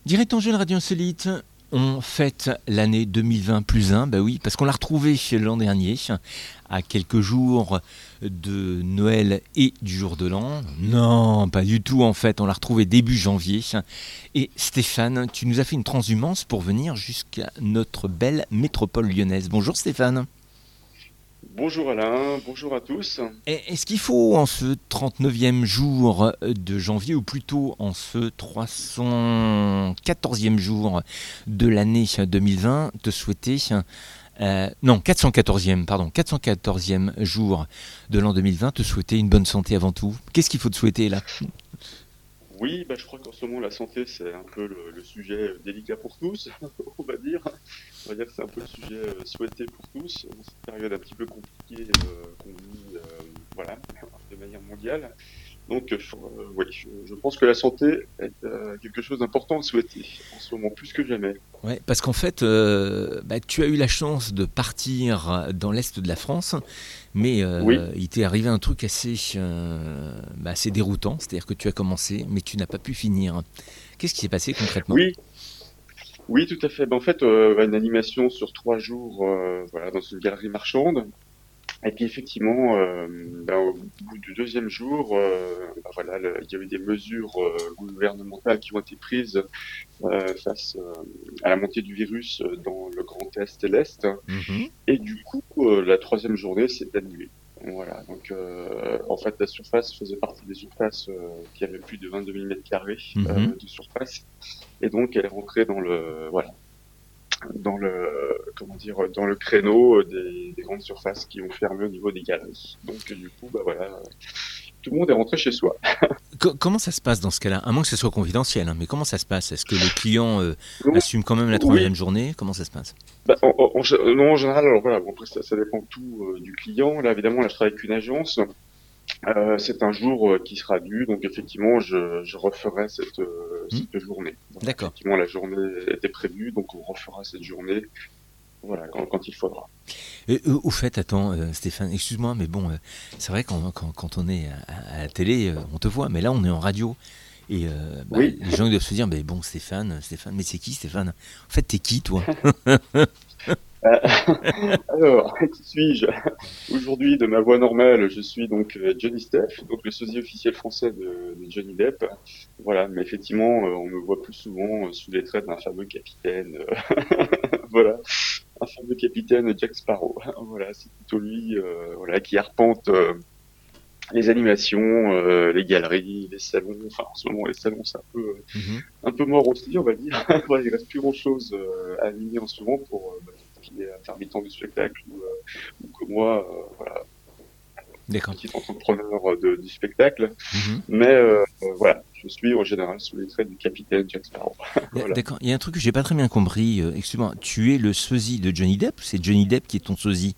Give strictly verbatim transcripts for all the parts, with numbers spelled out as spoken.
Direction Jeune Radio Insolite, on fête l'année deux mille vingt plus un, bah oui, parce qu'on l'a retrouvée l'an dernier, à quelques jours de Noël et du jour de l'an. Non, pas du tout en fait, on l'a retrouvée début janvier. Et Stéphane, tu nous as fait une transhumance pour venir jusqu'à notre belle métropole lyonnaise. Bonjour Stéphane. Bonjour Alain, bonjour à tous. Est-ce qu'il faut en ce trente-neuvième jour de janvier, ou plutôt en ce trois cent quatorzième jour de l'année deux mille vingt, te souhaiter, euh, non quatre cent quatorzième, pardon, quatre cent quatorzième jour de l'an deux mille vingt, te souhaiter une bonne santé avant tout? Qu'est-ce qu'il faut te souhaiter là? Oui, bah, je crois qu'en ce moment la santé c'est un peu le, le sujet délicat pour tous, on va dire. On va dire que c'est un peu le sujet euh, souhaité pour tous, dans cette période un petit peu compliquée euh, qu'on vit euh, voilà, de manière mondiale. Donc euh, oui, je, je pense que la santé est euh, quelque chose d'important à souhaiter en ce moment, plus que jamais. Ouais, parce qu'en fait, euh, bah, tu as eu la chance de partir dans l'est de la France, mais Oui, euh, il t'est arrivé un truc assez, euh, bah, assez déroutant, c'est-à-dire que tu as commencé, mais tu n'as pas pu finir. Qu'est-ce qui s'est passé concrètement? oui, oui, tout à fait. Ben, en fait, euh, une animation sur trois jours euh, voilà, dans une galerie marchande. Et puis effectivement, euh, ben, au bout du deuxième jour, euh, ben, voilà, le- il y a eu des mesures euh, gouvernementales qui ont été prises euh, face euh, à la montée du virus euh, dans le Grand Est et l'Est. Mhm. Et du coup, euh, la troisième journée s'est annulée. Voilà, donc euh, en fait la surface faisait partie des surfaces euh, qui avaient plus de vingt-deux mille mètres carrés Mhm. euh, de surface, et donc elle est rentrée dans le voilà dans le comment dire dans le créneau des, des grandes surfaces qui ont fermé au niveau des galeries. Donc du coup, bah voilà, tout le monde est rentré chez soi. Co- comment ça se passe dans ce cas-là? À moins que ce soit confidentiel, hein, mais comment ça se passe? Est-ce que le client euh, Donc, assume quand même la oui, troisième journée? Comment ça se passe? bah, en, en- en gé- non, en général, alors voilà, bon, après ça, ça dépend tout euh, du client. Là, évidemment, là, je travaille avec une agence. Euh, c'est un jour euh, qui sera dû, donc effectivement, je, je referai cette, euh, Hmm. cette journée. Voilà, D'accord. effectivement, la journée était prévue, donc on refera cette journée, voilà, quand, quand il faudra. Et, euh, au fait, attends, euh, Stéphane, excuse-moi, mais bon, euh, c'est vrai quand, quand, quand on est à, à la télé, euh, on te voit, mais là, on est en radio. Et euh, bah, Oui. les gens ils doivent se dire, mais bon, Stéphane, Stéphane, mais c'est qui Stéphane? En fait, t'es qui, toi? Euh, alors, qui suis-je? Aujourd'hui, de ma voix normale, je suis donc euh, Johnny Steph, donc le sosie officiel français de, de Johnny Depp. Voilà, mais effectivement, euh, on me voit plus souvent euh, sous les traits d'un fameux capitaine. euh, voilà, un fameux capitaine Jack Sparrow. Voilà, c'est plutôt lui, euh, voilà, qui arpente euh, les animations, euh, les galeries, les salons. Enfin, en ce moment, les salons, c'est un peu, euh, Mhm. un peu mort aussi, on va dire. Voilà, il reste plus grand-chose euh, à animer en ce moment pour euh, bah, tout ce qui est intermittent du spectacle ou, euh, ou que moi, euh, voilà, D'accord. petit entrepreneur de, du spectacle. Mhm. Mais euh, euh, voilà, je suis en général sous les traits du capitaine Jack Sparrow. Y a- Voilà. D'accord, il y a un truc que j'ai pas très bien compris. euh, excuse-moi, tu es le sosie de Johnny Depp ou c'est Johnny Depp qui est ton sosie?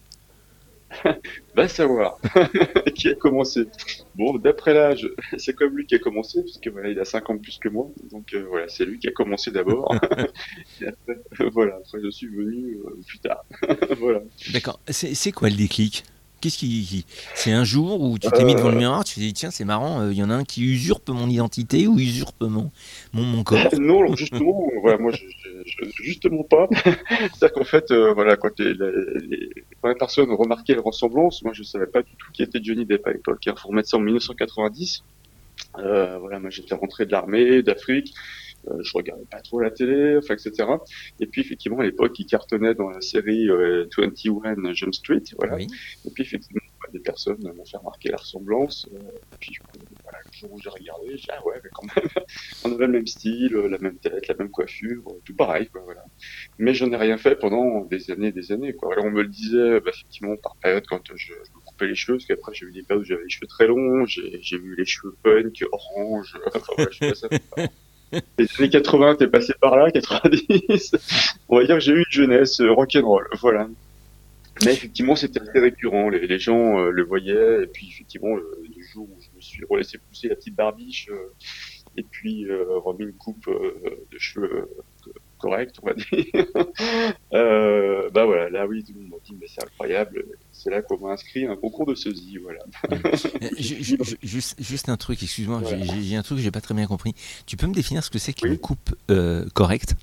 Va savoir qui a commencé. Bon, d'après l'âge, c'est comme lui qui a commencé, puisque voilà, il a cinq ans de plus que moi. Donc euh, voilà, c'est lui qui a commencé d'abord. Et après, voilà, après je suis venu euh, plus tard. Voilà. D'accord, c'est c'est quoi le déclic? Qu'est-ce qui, qui- C'est un jour où tu t'es mis devant le Euh, miroir, tu t'es dit, tiens, c'est marrant, euh, il y en a un qui usurpe mon identité ou usurpe mon, mon, mon corps. non, alors justement, voilà, moi, je, je- je- justement pas. C'est-à-dire qu'en fait, euh, voilà, quand les, les, les premières personnes ont remarqué la ressemblance, moi, je savais pas du tout qui était Johnny Depp à l'époque. Il faut remettre ça en mille neuf cent quatre-vingt-dix. Euh, voilà, moi, j'étais rentré de l'armée, d'Afrique. Euh, je regardais pas trop la télé, enfin, et cetera. Et puis effectivement, à l'époque, il cartonnait dans la série euh, vingt et un Jump Street, voilà. Oui. Et puis effectivement, bah, des personnes m'ont fait remarquer la ressemblance. Euh, et puis euh, voilà, le jour où j'ai regardé, j'ai dit ah ouais, mais quand même, on avait le même style, euh, la même tête, la même coiffure, euh, tout pareil, quoi, voilà. Mais je n'ai rien fait pendant des années, et des années, quoi. Alors on me le disait, bah, effectivement, par période quand je, je me coupais les cheveux, parce qu'après j'ai eu des périodes où j'avais les cheveux très longs, j'ai j'ai eu les cheveux punk, orange, enfin voilà, je suis passé les années quatre-vingts, t'es passé par là, quatre-vingt-dix. On va dire que j'ai eu une jeunesse euh, rock'n'roll, voilà. Mais effectivement, c'était assez récurrent. Les, les gens euh, le voyaient, et puis effectivement, le, du jour où je me suis relaissé pousser la petite barbiche, euh, et puis euh, remis une coupe euh, de cheveux euh, correcte, on va dire. Euh, bah voilà, là oui, tout le monde m'a dit, mais c'est incroyable, c'est là qu'on m'a inscrit à un concours de sosie, voilà. Mm. Euh, ju- ju- ju- juste, juste un truc, excuse-moi, Voilà. j'ai j'ai- j'ai un truc que j'ai pas très bien compris. Tu peux me définir ce que c'est qu'une Oui. coupe euh, correcte?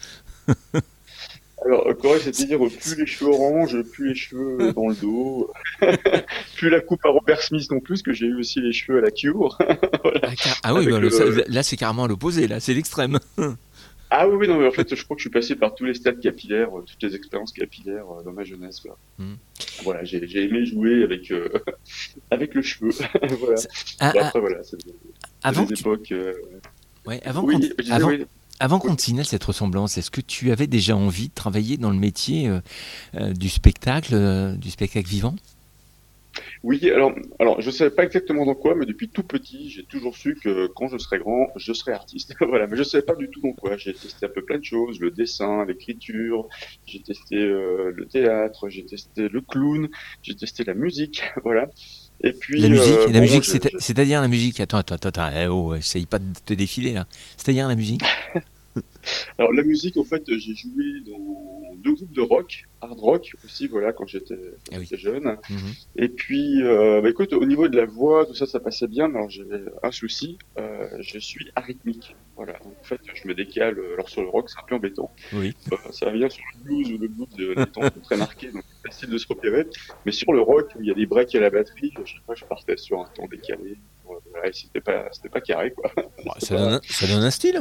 Alors, euh, correct, C'est- c'est-à-dire euh, plus les cheveux orange, plus les cheveux dans le dos, plus la coupe à Robert Smith non plus, parce que j'ai eu aussi les cheveux à la Cure, voilà, Ah, car- ah oui, bah, avec le- ça- le... là c'est carrément à l'opposé, là c'est l'extrême. Ah oui, oui, non, mais en fait, je crois que je suis passé par tous les stades capillaires, euh, toutes les expériences capillaires euh, dans ma jeunesse, là. Mm. Voilà, j'ai j'ai aimé jouer avec euh, avec le cheveu, voilà. Ça- ah, Bon, ah, après, voilà, c'est c'est avant des que tu- époques... euh, ouais, avant qu'on Oui, je disais, avant, oui. avant Oui. qu'on te signale cette ressemblance, est-ce que tu avais déjà envie de travailler dans le métier euh, euh, du spectacle, euh, du spectacle vivant? Oui, alors, alors je ne savais pas exactement dans quoi, mais depuis tout petit, j'ai toujours su que quand je serais grand, je serais artiste. Voilà, mais je ne savais pas du tout dans quoi. J'ai testé un peu plein de choses, le dessin, l'écriture, j'ai testé euh, le théâtre, j'ai testé le clown, j'ai testé la musique, voilà. Et La puis, musique, euh, la bon, musique, je, c'est- je- c'est-à-dire la musique. Attends, attends, attends, attends, eh oh, essaye pas de te défiler là. C'est-à-dire la musique. alors la musique, en fait, j'ai joué dans deux groupes de rock, hard rock aussi, voilà, quand j'étais quand Ah oui. j'étais jeune. Mhm. Et puis, euh, bah, écoute, au niveau de la voix, tout ça, ça passait bien, mais alors j'avais un souci, euh, je suis arythmique. Voilà, donc, en fait, je me décale, euh, alors sur le rock, c'est un peu embêtant. Oui. Euh, ça vient sur le blues, où le blues, euh, les temps sont très marqués, donc c'est facile de se repérer. Mais sur le rock, où il y a des breaks à la batterie, à chaque fois, je partais sur un temps décalé. Voilà, et c'était pas, c'était pas carré, quoi. Bah, C'était ça donne, pas... un- ça donne un style.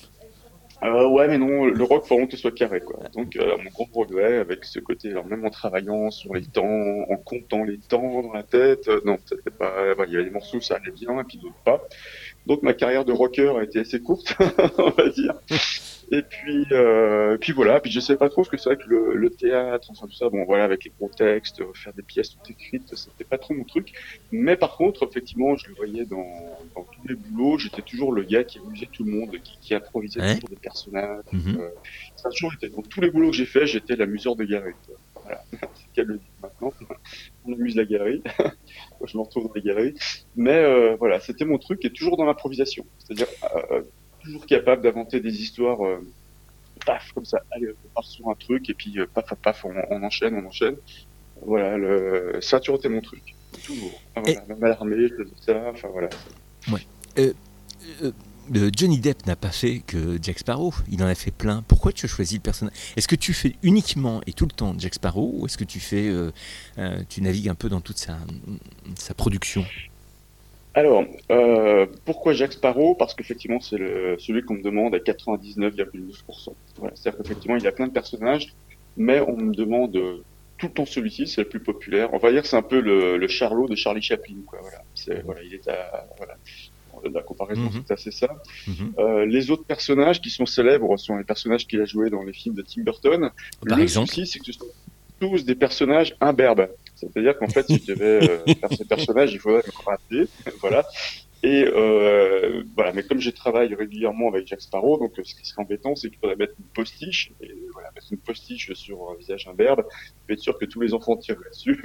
Euh, ouais, mais non, le rock, faut vraiment que ce soit carré, quoi. Donc, euh, mon grand regret, avec ce côté, alors même en travaillant sur les temps, en comptant les temps dans la tête, euh, non, c'était pas, voilà, il y avait des morceaux, ça allait bien, et puis d'autres pas. Donc, ma carrière de rocker a été assez courte, on va dire. Et puis, euh, puis voilà, puis je savais pas trop ce que c'est que le, le théâtre, enfin tout ça, bon voilà, avec les gros textes, euh, faire des pièces toutes écrites, c'était pas trop mon truc. Mais par contre, effectivement, je le voyais dans, dans tous les boulots, j'étais toujours le gars qui amusait tout le monde, qui, qui improvisait Hein? toujours des personnages. Mhm. Euh, ça a toujours été, dans tous les boulots que j'ai fait, j'étais l'amuseur de galerie, quoi. Voilà, c'est qu'elle le dit maintenant, on amuse la galerie, moi je me retrouve dans les galeries. Mais euh, voilà, c'était mon truc, et toujours dans l'improvisation, c'est-à-dire euh, toujours capable d'inventer des histoires, euh, paf, comme ça, allez, on part sur un truc, et puis euh, paf, paf, paf, on, on enchaîne, on enchaîne. Voilà, le... ça a toujours été mon truc, toujours. Enfin, Et voilà, même à l'armée, je faisais ça, enfin voilà. ouais. Euh, euh, euh, Johnny Depp n'a pas fait que Jack Sparrow. Il en a fait plein. Pourquoi tu as choisi le personnage? Est-ce que tu fais uniquement et tout le temps Jack Sparrow, ou est-ce que tu fais, euh, euh, tu navigues un peu dans toute sa, sa production? Alors, euh, pourquoi Jack Sparrow? Parce qu'effectivement, c'est le, celui qu'on me demande à quatre-vingt-dix-neuf virgule neuf pour cent. Voilà, c'est-à-dire qu'effectivement, il y a plein de personnages, mais on me demande euh, tout le temps celui-ci, c'est le plus populaire. On va dire que c'est un peu le, le Charlot de Charlie Chaplin, quoi. Voilà, c'est, voilà, il est à, voilà, la comparaison, Mhm. c'est assez ça. Mhm. Euh, les autres personnages qui sont célèbres sont les personnages qu'il a joués dans les films de Tim Burton. Par Le exemple. souci, c'est que ce sont tous des personnages imberbes. C'est-à-dire qu'en fait, si je devais euh, faire ces personnages, il faudrait me rater, voilà. Et euh, voilà, mais comme je travaille régulièrement avec Jack Sparrow, donc euh, ce qui serait embêtant, c'est qu'il faudrait mettre une postiche, et voilà, mettre une postiche sur un visage imberbe, pour être sûr que tous les enfants tirent là-dessus.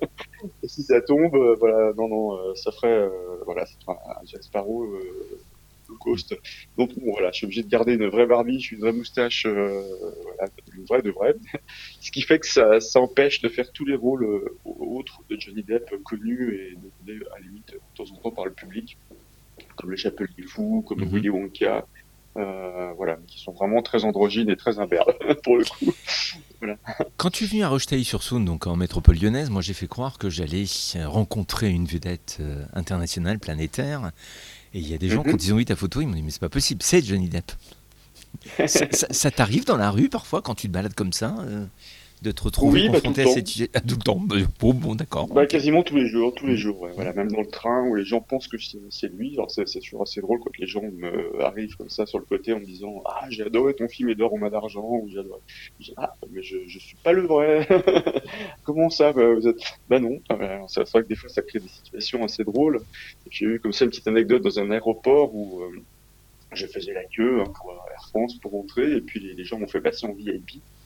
Et si ça tombe, euh, voilà, non, non, euh, ça ferait, euh, voilà, ça ferait un Jack Sparrow euh, low cost. Donc bon, voilà, je suis obligé de garder une vraie barbiche, une vraie moustache, euh, voilà, une vraie de vraie. Ce qui fait que ça, ça empêche de faire tous les rôles euh, autres de Johnny Depp euh, connus et demandés à la limite de temps en temps par le public, comme le Chapelier Fou, comme Mhm. Willy Wonka, euh, voilà, qui sont vraiment très androgynes et très imberbes pour le coup. Voilà. Quand tu es venu à Rocheteil-sur-Saône, donc en métropole lyonnaise, moi j'ai fait croire que j'allais rencontrer une vedette euh, internationale, planétaire. Et il y a des gens, Mhm. quand ils ont vu ta photo, ils m'ont dit mais c'est pas possible, c'est Johnny Depp. Ça, ça- ça t'arrive dans la rue parfois quand tu te balades comme ça, euh, de te retrouver Oui, bah, tout confronté le à temps. cette situation? Ah, tout le temps. Bah, bon, bon, d'accord. Bah, Ok. quasiment tous les jours, tous les Mm. jours, ouais. Voilà, Mm. même dans le train où les gens pensent que c'est c'est lui. Alors c'est c'est toujours assez drôle quand les gens me arrivent comme ça sur le côté en me disant ah j'ai adoré ton film Edouard au d'argent ou j'ai adoré. Je dis, ah mais je je suis pas le vrai. Comment ça bah, vous êtes bah non. Ah, bah, alors, c'est vrai que des fois ça crée des situations assez drôles. Et j'ai eu comme ça une petite anecdote dans un aéroport où euh, je faisais la queue hein, pour Air France pour rentrer et puis les, les gens m'ont fait passer en V I P.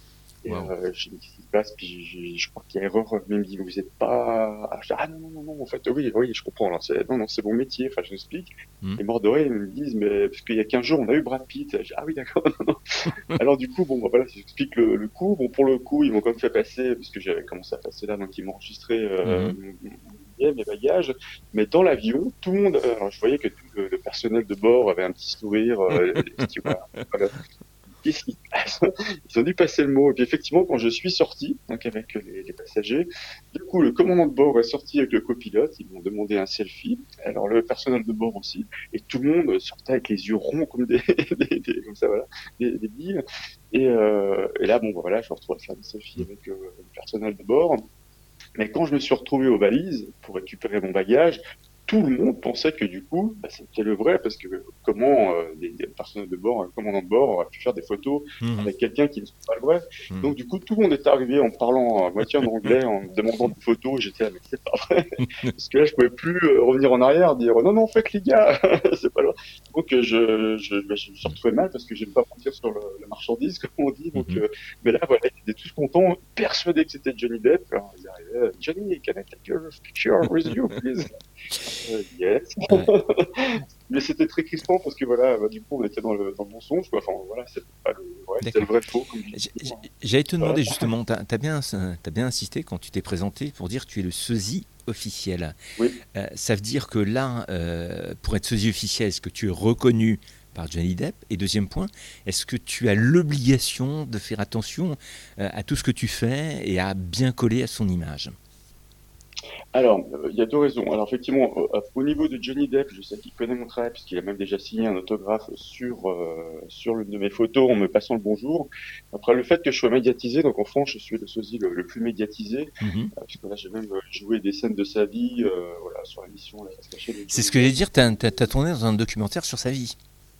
Et Waouh. euh, je dis, qu'est-ce qui se passe? Puis j'ai- j'ai- je crois qu'il y a erreur. Mais il me dit, vous êtes pas... Ah, je dis, ah non, non, non, non, en fait, oui, oui, je comprends. Là, c'est... Non, non, c'est mon métier. Enfin, je l'explique. Hmm. Et mort de rire, ils me disent, mais parce qu'il y a quinze jours, on a eu Brad Pitt. Je dis, ah oui, d'accord. Non, non. Alors du coup, bon, bah, voilà, si j'explique le, le coup. Bon, pour le coup, ils m'ont quand même fait passer, parce que j'avais commencé à passer là, donc ils m'ont enregistré euh, Mhm. mon, mon billet, mes bagages. Mais dans l'avion, tout le monde, euh, alors je voyais que tout le, le personnel de bord avait un petit sourire. Euh, les stewards, voilà. Qu'est-ce qui se passe? Ils ont dû passer le mot. Et puis effectivement, quand je suis sorti, donc avec les, les passagers, du coup, le commandant de bord est sorti avec le copilote. Ils m'ont demandé un selfie. Alors le personnel de bord aussi. Et tout le monde sortait avec les yeux ronds comme des, des, des- comme ça, voilà, des, des billes. Et, euh, et là, bon, bah, voilà, je me retrouve à faire des selfies avec euh, le personnel de bord. Mais quand je me suis retrouvé aux valises pour récupérer mon bagage, tout le monde pensait que du coup, bah, c'était le vrai, parce que comment euh, des, des personnels de bord, un commandant de bord aurait pu faire des photos Mhm. avec quelqu'un qui ne soit pas le vrai. Mhm. Donc du coup, tout le monde est arrivé en parlant à moitié en anglais, en me demandant des photos, et j'étais là, mais c'est pas vrai. Parce que là, je pouvais plus euh, revenir en arrière, dire non, non, faites les gars, c'est pas vrai. Donc euh, je, je, bah, je me suis retrouvé mal parce que j'aime pas mentir sur le, la marchandise, comme on dit. Donc, Mhm. euh, mais là, voilà, ils étaient tous contents, persuadés que c'était Johnny Depp. Alors, ils arrivaient, Johnny, can I take your picture with you, please? Euh, yes. Ouais. Mais c'était très crispant parce que voilà, bah, du coup, on était dans le, dans le mensonge, quoi. Enfin, voilà, c'était pas le, ouais, c'était le D'accord. vrai faux, comme je dis J- j- toujours, hein. J'allais te Voilà. demander justement, tu as, bien, t'as bien insisté quand tu t'es présenté pour dire que tu es le sosie officiel. Oui. Euh, ça veut dire que là, euh, pour être sosie officiel, est-ce que tu es reconnu par Johnny Depp? Et deuxième point, est-ce que tu as l'obligation de faire attention euh, à tout ce que tu fais et à bien coller à son image? Alors, euh, il y a deux raisons. Alors, effectivement, euh, au niveau de Johnny Depp, je sais qu'il connaît mon travail puisqu'il a même déjà signé un autographe sur euh, sur l'une de mes photos en me passant le bonjour. Après, le fait que je sois médiatisé, donc en France, je suis le sosie le, le plus médiatisé, Mhm. euh, puisque là, j'ai même euh, joué des scènes de sa vie, euh, voilà, sur l'émission La Face Cachée de C'est ce Johnny que j'allais Depp. dire, tu as tourné dans un documentaire sur sa vie.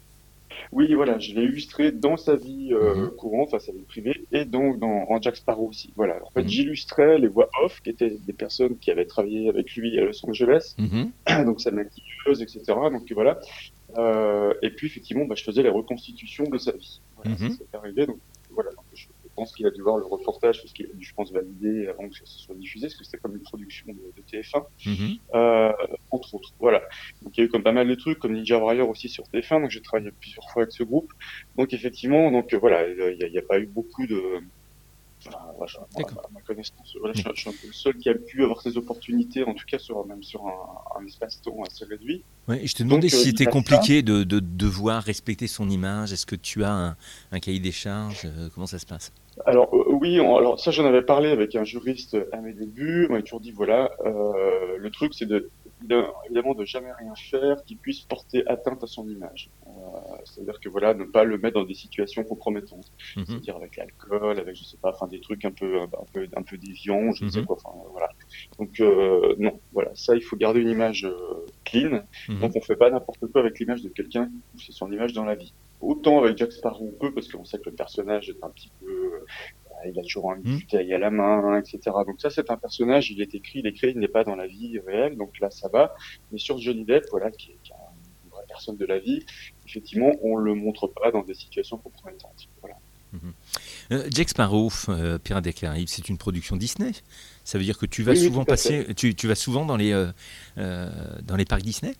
Oui, voilà, je l'ai illustré dans sa vie Mhm. euh, courante, enfin sa vie privée, et donc dans en Jack Sparrow aussi. Voilà. En fait, Mhm. j'illustrais les voix off, qui étaient des personnes qui avaient travaillé avec lui à Los Angeles, Mhm. donc sa maquilleuse, et cetera. Donc voilà. Euh, et puis effectivement, bah, je faisais les reconstitutions de sa vie. Voilà, ça Mhm. s'est arrivé. Donc voilà, donc, je pense qu'il a dû voir le reportage, parce qu'il a dû, je pense, valider avant que ça se soit diffusé, parce que c'était comme une production de, de T F un, Mhm. euh, entre autres. Voilà. Donc il y a eu comme pas mal de trucs, comme Ninja Warrior aussi sur T F un, donc j'ai travaillé plusieurs fois avec ce groupe. Donc effectivement, donc euh, voilà, il n'y a, il y a pas eu beaucoup de, enfin, voilà, je- moi, D'accord. à ma connaissance, voilà, je, D'accord. je suis un peu le seul qui a pu avoir ces opportunités, en tout cas sur même sur un, un espace-temps assez réduit. Ouais, et je te demandais Donc euh, si il y c'était a ça. compliqué de, de devoir respecter son image. Est-ce que tu as un, un cahier des charges? Euh, Comment ça se passe? Alors euh, oui, on- alors ça j'en avais parlé avec un juriste à mes débuts. On m'a toujours dit voilà, euh, le truc c'est de, de- évidemment de jamais rien faire qui puisse porter atteinte à son image. Euh, c'est-à-dire que voilà, ne pas le mettre dans des situations compromettantes. Mhm. C'est-à-dire avec l'alcool, avec je sais pas, enfin des trucs un peu un peu un peu déviants, je ne sais Mhm. quoi. Enfin voilà. Donc euh, non, voilà, ça il faut garder une image euh, clean. Mhm. Donc on fait pas n'importe quoi avec l'image de quelqu'un. C'est son image dans la vie. Autant avec Jack Sparrow on peut parce qu'on sait que le personnage est un petit peu, euh, il a toujours une Mhm. bouteille à la main, et cetera. Donc ça, c'est un personnage, il est écrit, il est créé, il n'est pas dans la vie réelle, donc là, ça va. Mais sur Johnny Depp, voilà, qui est, qui est une vraie personne de la vie, effectivement, on le montre pas dans des situations compromettantes. Voilà. Mhm. Euh, Jack Sparrow, euh, Pirates des Caraïbes, c'est une production Disney. Ça veut dire que tu vas Oui, oui, souvent tout à fait. passer, tu, tu vas souvent dans les, euh, euh, dans les parcs Disney?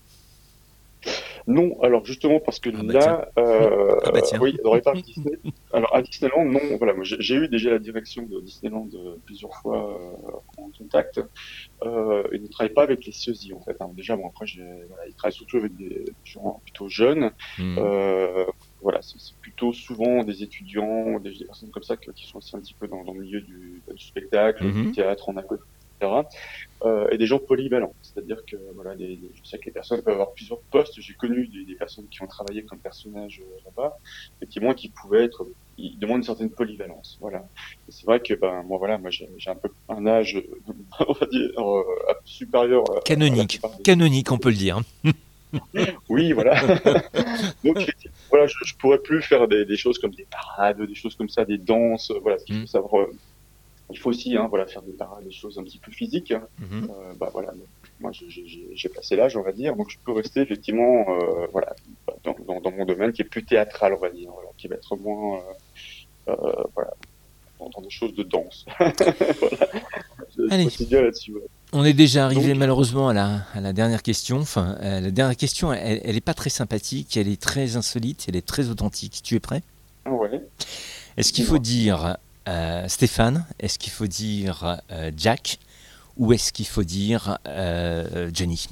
Non, alors justement parce que Ah bah tiens. là, euh, Ah bah tiens. oui, dans les parcs Disney. Alors à Disneyland, non, voilà, moi j'ai j'ai eu déjà la direction de Disneyland euh, plusieurs fois euh, en contact. Euh, ils ne travaillent pas avec les sosies en fait, hein. Déjà, bon après, j'ai- voilà, ils travaillent surtout avec des gens plutôt jeunes. Mhm. Euh, voilà, c'est c'est plutôt souvent des étudiants, des, des personnes comme ça que- qui sont aussi un petit peu dans, dans le milieu du, du spectacle, du Mhm. théâtre en à côté, et cetera. Euh, et des gens polyvalents, c'est-à-dire que voilà, des, des- je sais que les personnes peuvent avoir plusieurs postes. J'ai connu des, des personnes qui ont travaillé comme personnages euh, là-bas, effectivement, qui pouvaient être, ils demandent une certaine polyvalence, voilà. Et c'est vrai que ben moi voilà, moi j'ai j'ai un peu un âge, on va dire, euh, supérieur à, à la Canonique. plupart des. Canonique, on peut le dire. Oui, voilà. Donc effectivement, voilà, je, je pourrais plus faire des, des choses comme des parades, des choses comme ça, des danses, voilà. Ce qu'il faut Mhm. savoir, euh, il faut aussi, hein, voilà, faire des parades, des choses un petit peu physiques, hein. Mhm. Euh, bah voilà, moi j'ai j'ai- j'ai- j'ai passé l'âge, on va dire, donc je peux rester effectivement, euh, voilà, dans, dans, dans mon domaine qui est plus théâtral, on va dire, voilà, qui va être moins, euh, euh, voilà, dans, dans des choses de danse. Voilà. Je, je Allez. continue là-dessus. Ouais. On est déjà arrivé Donc, malheureusement à la, à la dernière question. Enfin, euh, la dernière question, elle n'est pas très sympathique, elle est très insolite, elle est très authentique. Tu es prêt? ouais, Est-ce qu'il faut dis-moi. dire euh, Stéphane? Est-ce qu'il faut dire euh, Jack? Ou est-ce qu'il faut dire euh, Johnny?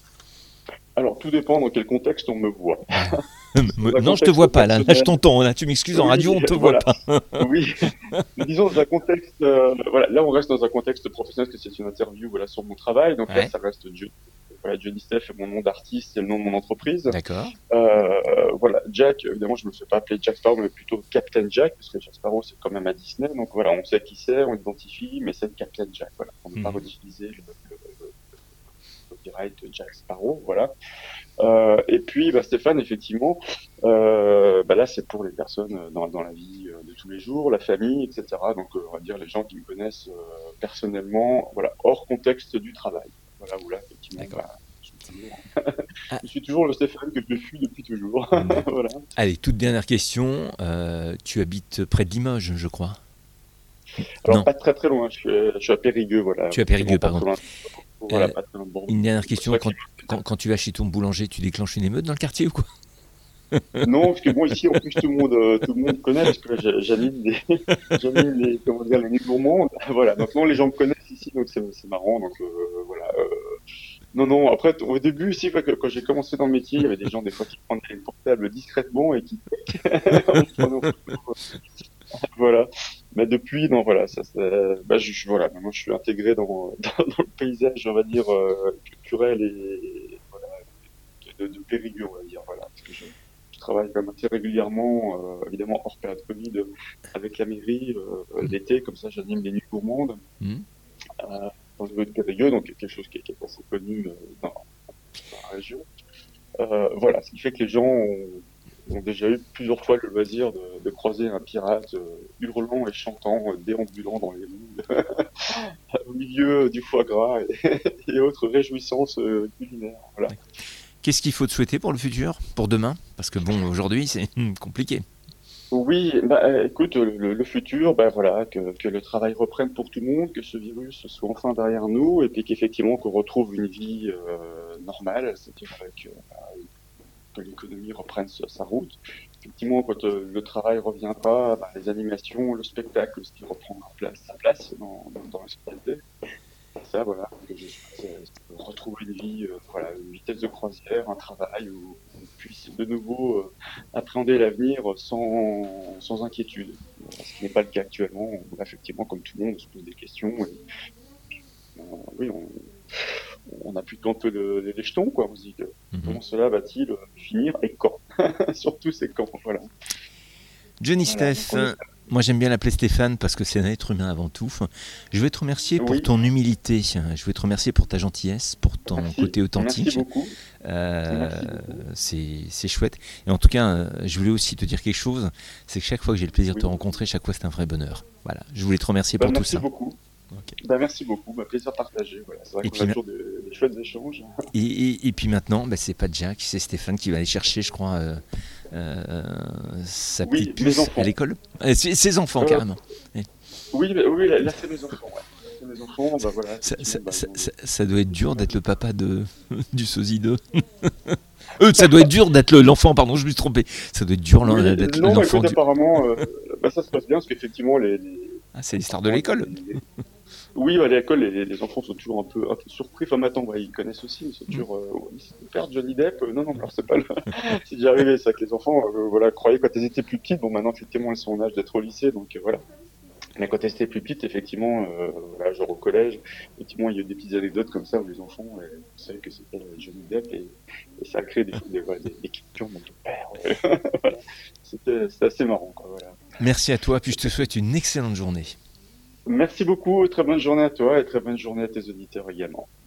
Alors, tout dépend dans quel contexte on me voit. Dans un Non, je te contexte vois pas là. Là, je personnel, t'entends. Là, tu m'excuses en radio, oui, on ne te voit voilà, pas. oui. Disons dans un contexte, euh, voilà, là on reste dans un contexte professionnel parce que c'est une interview, voilà, sur mon travail. Donc là, Ouais, ça reste Johnny, voilà, Johnny Steph est mon nom d'artiste, c'est le nom de mon entreprise. d'accord. Euh, voilà, Jack, évidemment, je me fais pas appeler Jack Sparrow, mais plutôt Captain Jack, parce que Jack Sparrow, c'est quand même à Disney. Donc voilà, on sait qui c'est, on identifie, mais c'est Captain Jack. Voilà, on ne veut pas Mhm. réutiliser le, le, le, le copyright de Jack Sparrow. Voilà. Euh, et puis, bah, Stéphane, effectivement, euh, bah là, c'est pour les personnes dans, dans la vie euh, de tous les jours, la famille, et cetera. Donc, euh, on va dire les gens qui me connaissent euh, personnellement, voilà, hors contexte du travail. Voilà, où là, effectivement, D'accord. bah, je suis toujours, Ah, je suis toujours le Stéphane que je suis depuis toujours. d'accord. Voilà. Allez, toute dernière question. Euh, tu habites près de Limoges, je crois. Alors, Non, pas très très loin, je suis, je suis à Périgueux, voilà, tu es à effectivement, Périgueux, pas pardon. très loin. Voilà, Euh, pas très loin de Bordeaux. une dernière C'est pour question. ça que Quand, quand, quand tu vas chez ton boulanger, tu déclenches une émeute dans le quartier ou quoi? non, parce que bon, ici, en plus, tout le monde, euh, tout le monde connaît, parce que j'a- j'anime les, j'anime les, comment dire, les nuits gourmandes. Voilà. Donc, non, les gens me connaissent ici, donc c'est, c'est marrant. Donc, euh, voilà. Euh, non, non, après, t- au début, ici, quand quand j'ai commencé dans le métier, il y avait des gens, des fois, qui prenaient les portables discrètement et qui, en prenant photo. Voilà. Mais depuis, non, voilà, ça, ça bah, je, je- voilà, maintenant, je suis intégré dans, dans, dans le paysage, on va dire, euh, culturel et, voilà, de, de Périgueux, on va dire, voilà. Parce que je, je travaille quand même assez régulièrement, euh, évidemment hors période Covid, euh, avec la mairie, euh, l'été, comme ça j'anime les nuits gourmandes, Hmm. euh, dans le lieu de Périgueux, donc quelque chose qui est, qui est assez connu euh, dans, dans la région. Euh, voilà, ce qui fait que les gens ont, ont déjà eu plusieurs fois le loisir de, de croiser un pirate euh, hurlant et chantant, euh, déambulant dans les rues, au milieu du foie gras et, et autres réjouissances euh, culinaires. Voilà. Qu'est-ce qu'il faut te souhaiter pour le futur, pour demain? Parce que bon, aujourd'hui, c'est hum, compliqué. Oui, bah, euh, écoute, le, le futur, bah voilà, que, que le travail reprenne pour tout le monde, que ce virus soit enfin derrière nous, et puis qu'effectivement qu'on retrouve une vie euh, normale, c'est-à-dire avec, euh, bah, que l'économie reprenne sa, sa route. Effectivement, quand euh, le travail reviendra, bah, les animations, le spectacle, ce qui reprendra place, sa place dans, dans, dans la société. Ça, voilà, que je souhaite euh, retrouver une vie, euh, voilà, une vitesse de croisière, un travail où on puisse de nouveau euh, appréhender l'avenir sans, sans inquiétude. Voilà, ce qui n'est pas le cas actuellement. On- effectivement, comme tout le monde, on se pose des questions. Et, euh, oui, on, on n'a plus qu'un peu de, les jetons, quoi. On se dit que Mhm. comment cela va-t-il euh, finir et quand? Surtout c'est quand, voilà. Johnny Voilà, donc Steph, on euh, espère. moi j'aime bien l'appeler Stéphane parce que c'est un être humain avant tout. Je veux te remercier pour Oui, ton humilité, je veux te remercier pour ta gentillesse, pour ton merci, côté merci authentique. beaucoup, Euh, merci beaucoup. c'est c'est chouette. Et en tout cas, euh, je voulais aussi te dire quelque chose, c'est que chaque fois que j'ai le plaisir de te Oui, rencontrer, chaque fois c'est un vrai bonheur. Voilà, je voulais te remercier bah, pour tout merci ça. beaucoup. Ok. Bah, merci beaucoup, bah, plaisir partagé. Voilà. C'est vrai Et qu'on puis, a ma- toujours des, des chouettes échanges. et, et- et puis maintenant, bah, c'est pas Jack, c'est Stéphane qui va aller chercher, je crois, euh, euh, sa Oui, petite mes puce à enfants. l'école. Euh, ses, ses enfants, Euh, carrément. Et oui, bah, oui, là, là, c'est mes enfants. Ouais. Là, c'est mes enfants, bah voilà, ça, ça- effectivement, bah, ça- ils ont ça- des- ça doit être dur d'être le papa de, du sosie deux. Euh, ça doit être dur d'être le- l'enfant, pardon, je me suis trompé. Ça doit être dur l'en- Oui, d'être non, bah l'enfant écoute, du. apparemment, euh, bah, ça se passe bien parce qu'effectivement, les, les, Ah, c'est l'histoire de comment dire, l'école. les, les- oui, bah, à l'école, les, les enfants sont toujours un peu, un peu surpris. Enfin, attends, ouais, ils connaissent aussi, mais ils sont Mm. toujours, euh, oh, c'est le père de Johnny Depp. Euh, non, non, alors c'est pas le, c'est déjà arrivé, ça, que les enfants, euh, voilà, croyaient quand elles étaient plus petites. Bon, maintenant, effectivement, elles sont en âge d'être au lycée, donc euh, voilà. Mais quand elles étaient plus petites, effectivement, euh, voilà, genre au collège, effectivement, il y a eu des petites anecdotes comme ça où les enfants euh, savaient que c'était euh, Johnny Depp et, et ça a créé des, des, voilà, des, des questions, mon père. Ouais. Voilà. C'était, c'était assez marrant, quoi, voilà. Merci à toi, puis je te souhaite une excellente journée. Merci beaucoup, très bonne journée à toi et très bonne journée à tes auditeurs également.